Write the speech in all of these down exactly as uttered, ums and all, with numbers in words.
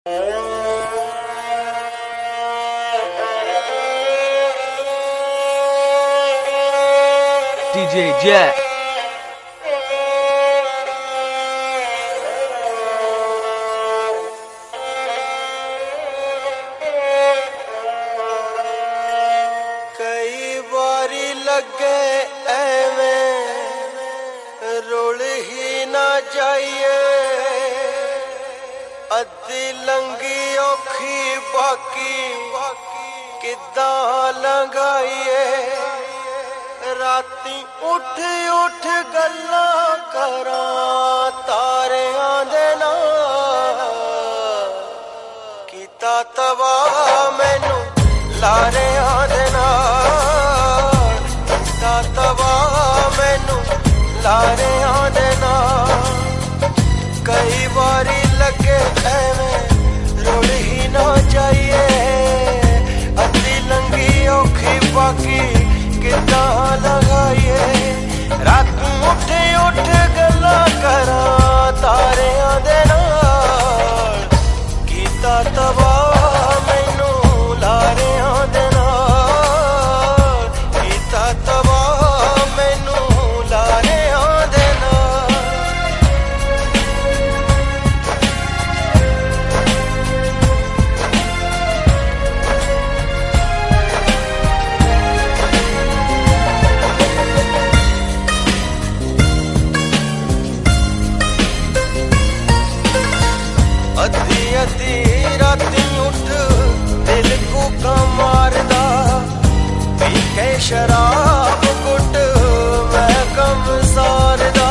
D J Jack. कई बारी लगे एवें रुल ही ना जाइए, अद्धी लंगी औखी बाकी किदां लंघाइए। राती उठ उठ गल्लां करां तारियां दे नाल, कीता तबाह मैनू लारियां दे नाल, कीता तबाह मैनू लारियां दे नाल। कई बारी लगे एवें रुल ही ना जाइए, अद्धी लंगी औखी बाकी किदां लगाइए। रात उठ उठ गल्लां करां तारियां दे नाल, कीता तबाह मैनू लारियां दे नाल, कीता तबाह मैनू लारियां दे नाल। अद्धी अद्धी राती उठ दिल को का मारदा, पी के शराब गुट मैं कम सारदा।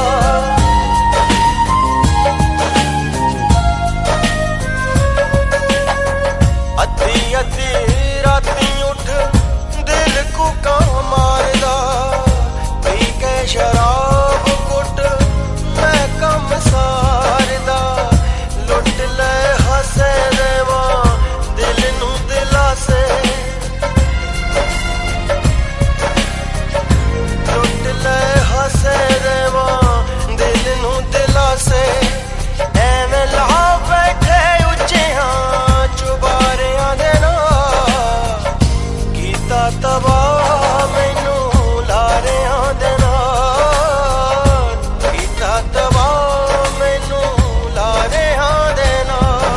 अद्धी अद्धी राती उठ दिल को का मारदा, पी के शराब गुट मैं कम सारदा। लुट ले हसे देवा दिल नू दिलासे, लुट ले हसे देवा दिल नू दिलासे। एवें ला बैठे उच्चियां चुबारियां दे नाल, कीता तबाह मैनू लारियां दे नाल, कीता तबाह मैनू लारियां दे नाल।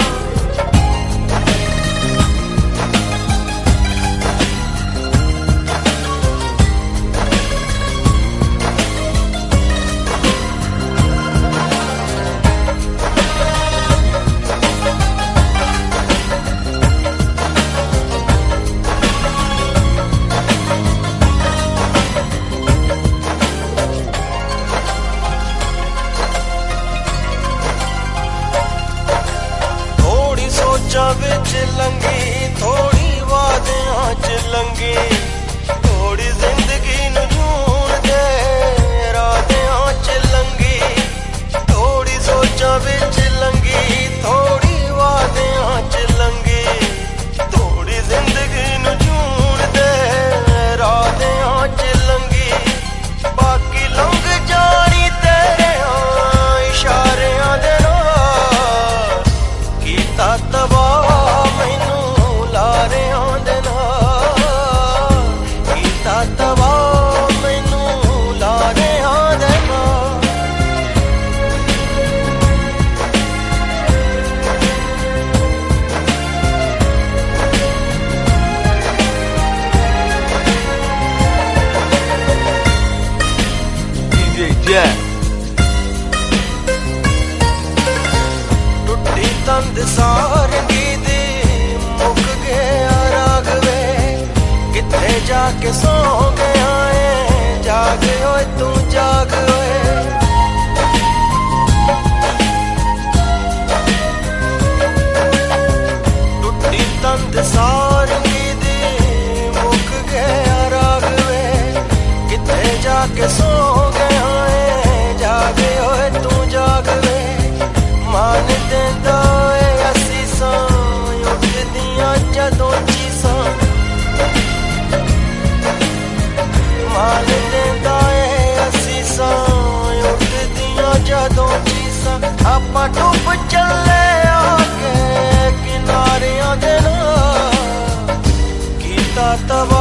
थोड़ी सोचा विच लंगी, थोड़ी वादियां च लंगी, थोड़ी जिंदगी नू जून दे रातियां च लंगी। थोड़ी सोचा विच लंगी, थोड़ी वादियां च लंगी, थोड़ी जिंदगी नू जून दे रातियां च लंगी। बाकी लंघ जानी तेरे इशारियां दे नाल, कीता तबाह मैनू लारियां दे नाल, कीता तबाह मैनू लारियां दे नाल। D J Jack. टुट्टी तंद सारंगी दी मुक गया रागवे, किथे जाके सौ गया है जाग ओए तू जाग ओए। टुट्टी तंद सारंगी दी मुक गया रागवे, किथे जाके सौ गया है जाग ओए तू जाग वे। मान देंदा ए असीसां उठदियां जदों चीसां, मान देंदा ए असीसां तब